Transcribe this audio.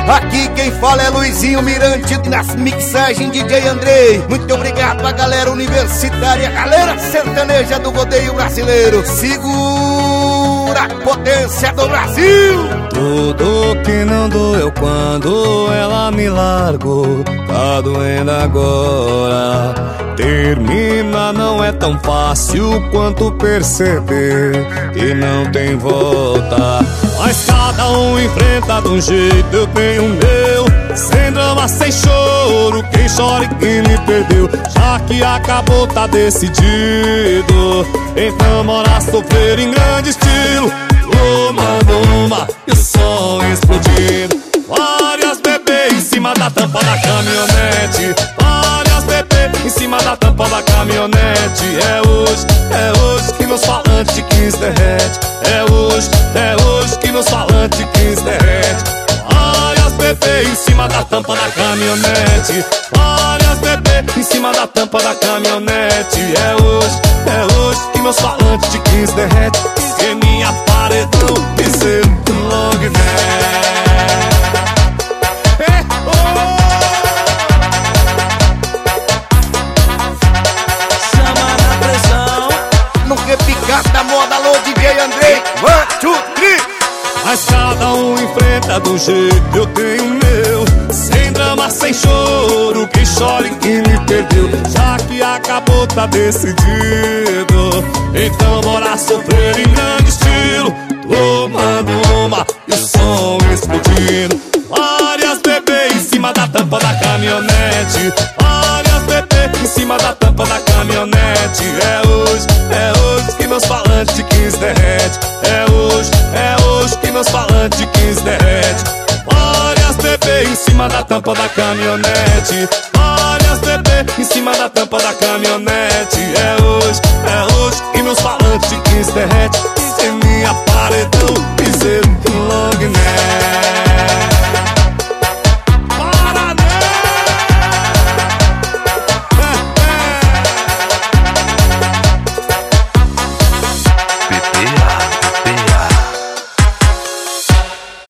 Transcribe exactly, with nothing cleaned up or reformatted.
Aqui quem fala é Luizinho Mirante, nas mixagens D J Andrei. Muito obrigado pra galera universitária, galera sertaneja do rodeio brasileiro. Segura a potência do Brasil. Tudo que não doeu quando ela me largou, tá doendo agora. Termina não é tão fácil quanto perceber que não tem volta. Mas cada um enfrenta de um jeito, eu tenho o meu. Sem drama, sem choro, quem chora e quem me perdeu. Já que acabou, tá decidido. Então bora sofrer em grande estilo. Uma, uma, e o som explodindo. Várias bebês em cima da tampa da caminhonete. Várias bebês em cima da tampa da caminhonete. É hoje, é hoje que meus falantes quinze derrete. É hoje, é hoje que meus falantes quinze derrete. Várias bebês em cima da tampa da caminhonete. Várias bebês em cima da tampa da caminhonete. É hoje, é hoje que meus falantes de quinze derrete. Que minha paredão e seu long neck. Da moda, alô D J Andrei, one, two, three. Mas cada um enfrenta do jeito, eu tenho o meu. Sem drama, sem choro, quem chora e quem me perdeu. Já que acabou, tá decidido. Então bora sofrer em grande estilo. Tomando uma e o som explodindo. Várias bebês em cima da tampa da caminhonete. Várias bebês em cima da tampa da caminhonete. É hoje, é hoje que meus falantes de quinze derrete. É hoje, é hoje que meus falantes de quinze derrete. Várias bebês em cima da tampa da caminhonete. Várias bebês em cima da tampa da caminhonete. É hoje, é hoje que meus falantes de quinze derrete.